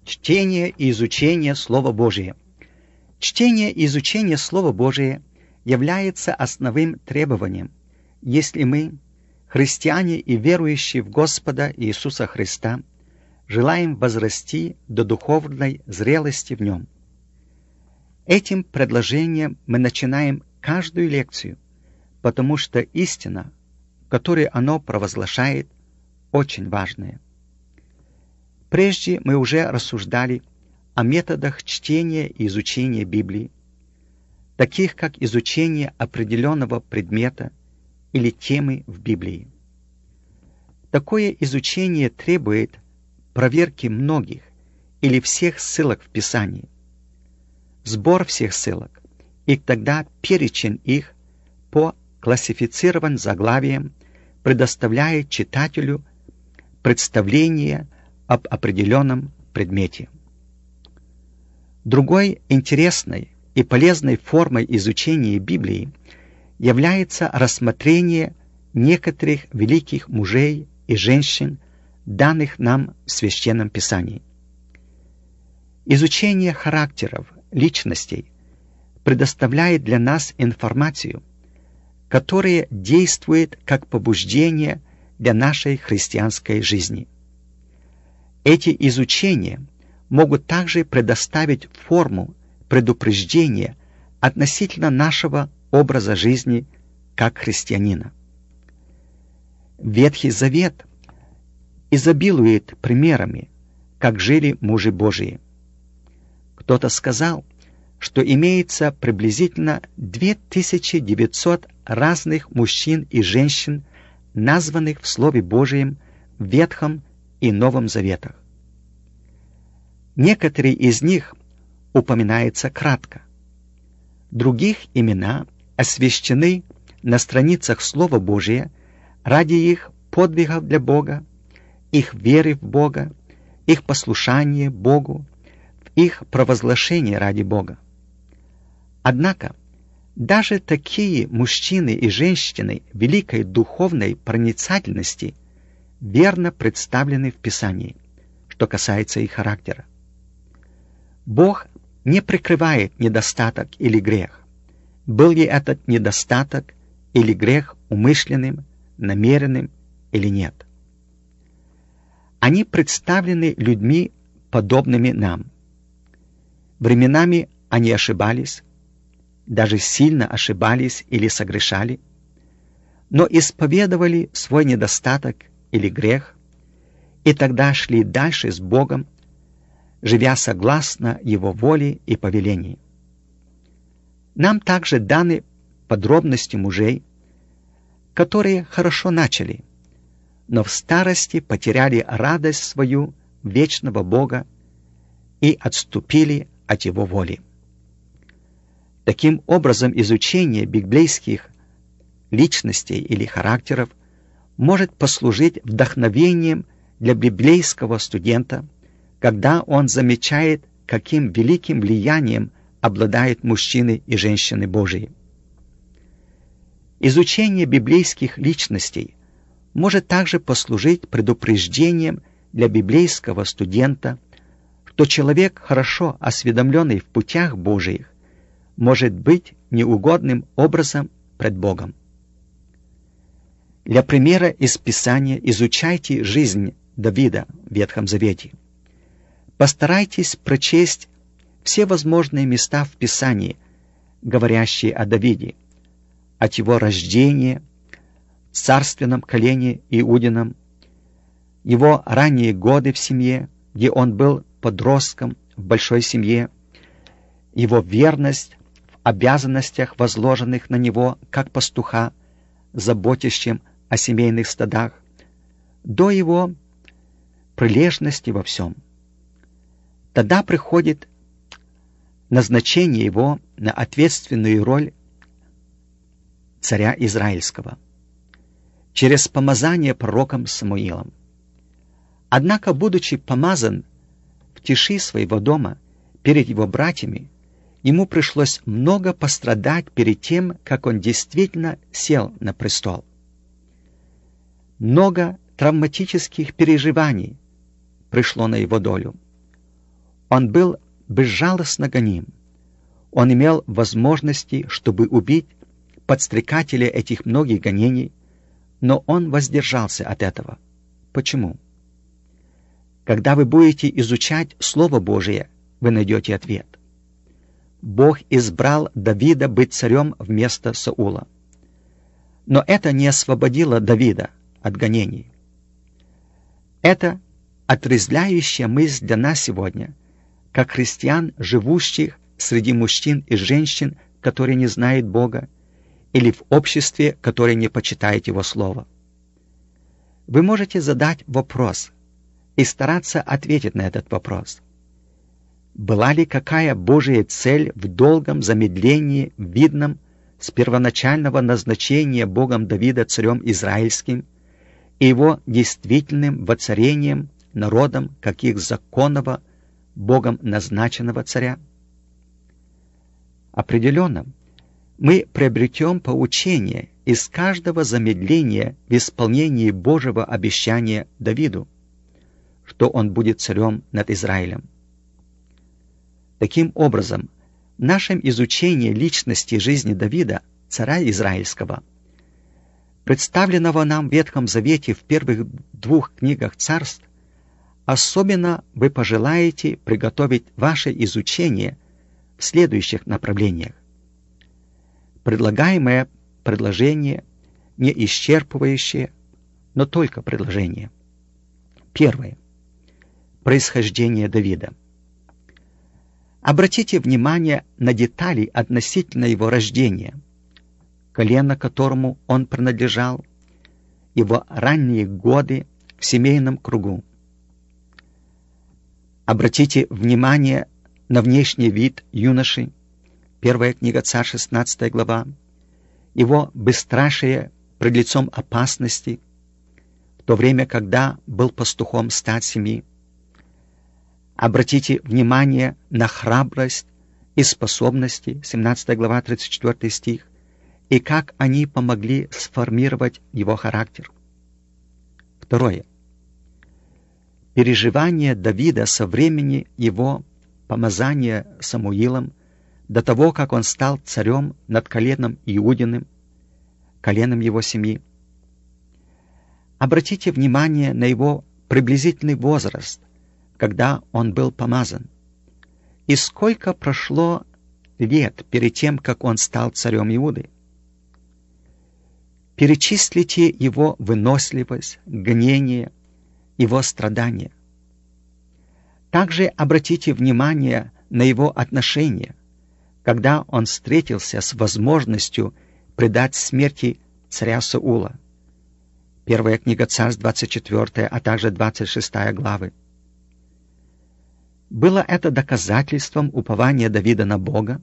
Чтение и изучение Слова Божия. Чтение и изучение Слова Божия является основным требованием, если мы, христиане и верующие в Господа Иисуса Христа, желаем возрасти до духовной зрелости в Нем. Этим предложением мы начинаем каждую лекцию, потому что истина, которую оно провозглашает, очень важная. Прежде мы уже рассуждали о методах чтения и изучения Библии, таких как изучение определенного предмета или темы в Библии. Такое изучение требует проверки многих или всех ссылок в Писании, сбор всех ссылок, и тогда перечень их по классифицированным заглавиям предоставляет читателю представление об определенном предмете. Другой интересной и полезной формой изучения Библии является рассмотрение некоторых великих мужей и женщин, данных нам в Священном Писании. Изучение характеров, личностей предоставляет для нас информацию, которая действует как побуждение для нашей христианской жизни. Эти изучения могут также предоставить форму предупреждения относительно нашего образа жизни как христианина. Ветхий Завет изобилует примерами, как жили мужи Божии. Кто-то сказал, что имеется приблизительно 2900 разных мужчин и женщин, названных в Слове Божьем в Ветхом и Новом Заветах. Некоторые из них упоминаются кратко. Других имена освящены на страницах Слова Божия ради их подвигов для Бога, их веры в Бога, их послушания Богу, в их провозглашение ради Бога. Однако, даже такие мужчины и женщины великой духовной проницательности верно представлены в Писании, что касается их характера. Бог не прикрывает недостаток или грех, был ли этот недостаток или грех умышленным, намеренным или нет. Они представлены людьми, подобными нам. Временами они ошибались, даже сильно ошибались или согрешали, но исповедовали свой недостаток или грех, и тогда шли дальше с Богом, живя согласно Его воле и повелению. Нам также даны подробности мужей, которые хорошо начали, но в старости потеряли радость свою вечного Бога и отступили от Его воли. Таким образом, изучение библейских личностей или характеров может послужить вдохновением для библейского студента, когда он замечает, каким великим влиянием обладают мужчины и женщины Божии. Изучение библейских личностей может также послужить предупреждением для библейского студента, что человек, хорошо осведомленный в путях Божиих, может быть неугодным образом пред Богом. Для примера из Писания изучайте жизнь Давида в Ветхом Завете. Постарайтесь прочесть все возможные места в Писании, говорящие о Давиде, от его рождения в царственном колене Иудином, его ранние годы в семье, где он был подростком в большой семье, его верность в обязанностях, возложенных на него как пастуха, заботящим о семейных стадах, до его прилежности во всем. Тогда приходит назначение его на ответственную роль царя Израильского через помазание пророком Самуилом. Однако, будучи помазан в тиши своего дома перед его братьями, ему пришлось много пострадать перед тем, как он действительно сел на престол. Много травматических переживаний пришло на его долю. Он был безжалостно гоним. Он имел возможности, чтобы убить подстрекателя этих многих гонений, но он воздержался от этого. Почему? Когда вы будете изучать Слово Божие, вы найдете ответ. Бог избрал Давида быть царем вместо Саула. Но это не освободило Давида от гонений. Это отрезвляющая мысль для нас сегодня, как христиан, живущих среди мужчин и женщин, которые не знают Бога, или в обществе, которое не почитает Его Слово. Вы можете задать вопрос и стараться ответить на этот вопрос. Была ли какая Божья цель в долгом замедлении, видном с первоначального назначения Богом Давида царем израильским и его действительным воцарением народом как их законного, Богом назначенного царя? Определенно, мы приобретем поучение из каждого замедления в исполнении Божьего обещания Давиду, что он будет царем над Израилем. Таким образом, в нашем изучении личности жизни Давида, царя израильского, представленного нам в Ветхом Завете в первых 2 книгах царств, особенно вы пожелаете приготовить ваше изучение в следующих направлениях. Предлагаемое предложение не исчерпывающее, но только предложение. Первое. Происхождение Давида. Обратите внимание на детали относительно его рождения, колено которому он принадлежал, его ранние годы в семейном кругу. Обратите внимание на внешний вид юноши, 1 книга Царь, 16 глава, его бесстрашие пред лицом опасности, в то время, когда был пастухом стад семьи. Обратите внимание на храбрость и способности, 17 глава, 34 стих, и как они помогли сформировать его характер. Второе. Переживание Давида со времени его помазания Самуилом до того, как он стал царем над коленом Иудиным, коленом его семьи. Обратите внимание на его приблизительный возраст, когда он был помазан, и сколько прошло лет перед тем, как он стал царем Иуды. Перечислите его выносливость, гонение, его страдания. Также обратите внимание на его отношение, когда он встретился с возможностью предать смерти царя Саула. 1 книга Царств, 24, а также 26 главы. Было это доказательством упования Давида на Бога?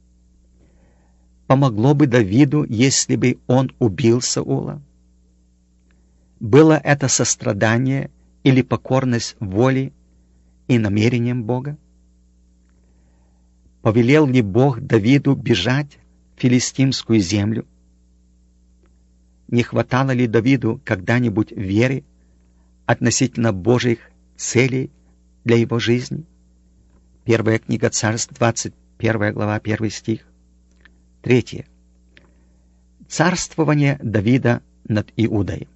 Помогло бы Давиду, если бы он убил Саула? Было это сострадание или покорность воле и намерениям Бога? Повелел ли Бог Давиду бежать в филистимскую землю? Не хватало ли Давиду когда-нибудь веры относительно Божьих целей для его жизни? 1 книга Царств, 21 глава, 1 стих. Третье. Царствование Давида над Иудой.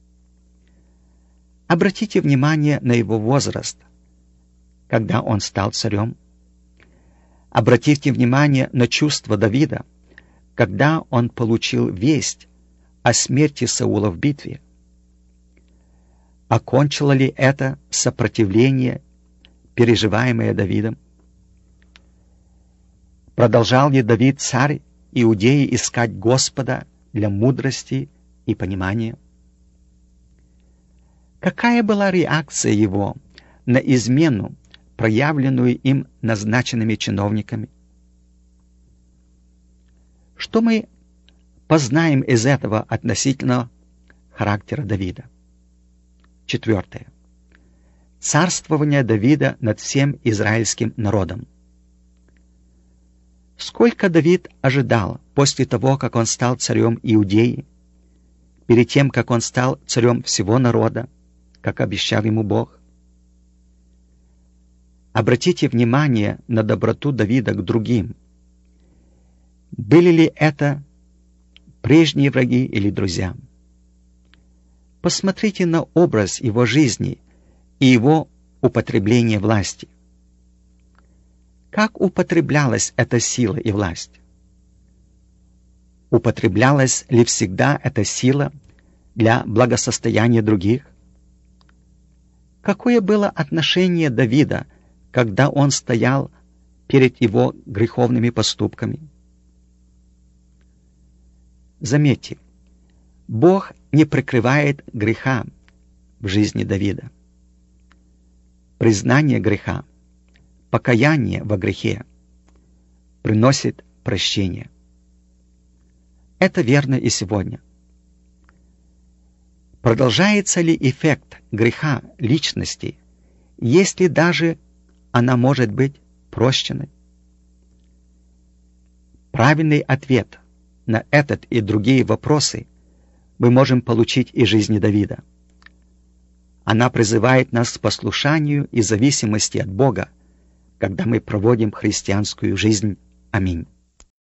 Обратите внимание на его возраст, когда он стал царем. Обратите внимание на чувство Давида, когда он получил весть о смерти Саула в битве. Окончило ли это сопротивление, переживаемое Давидом? Продолжал ли Давид, царь Иудеи, искать Господа для мудрости и понимания? Какая была реакция его на измену, проявленную им назначенными чиновниками? Что мы познаем из этого относительно характера Давида? Четвертое. Царствование Давида над всем израильским народом. Сколько Давид ожидал после того, как он стал царем Иудеи, перед тем, как он стал царем всего народа, как обещал ему Бог? Обратите внимание на доброту Давида к другим. Были ли это прежние враги или друзья? Посмотрите на образ его жизни и его употребление власти. Как употреблялась эта сила и власть? Употреблялась ли всегда эта сила для благосостояния других? Какое было отношение Давида, когда он стоял перед его греховными поступками? Заметьте, Бог не прикрывает греха в жизни Давида. Признание греха, покаяние во грехе приносит прощение. Это верно и сегодня. Продолжается ли эффект греха личности, если даже она может быть прощенной? Правильный ответ на этот и другие вопросы мы можем получить из жизни Давида. Она призывает нас к послушанию и зависимости от Бога, когда мы проводим христианскую жизнь. Аминь.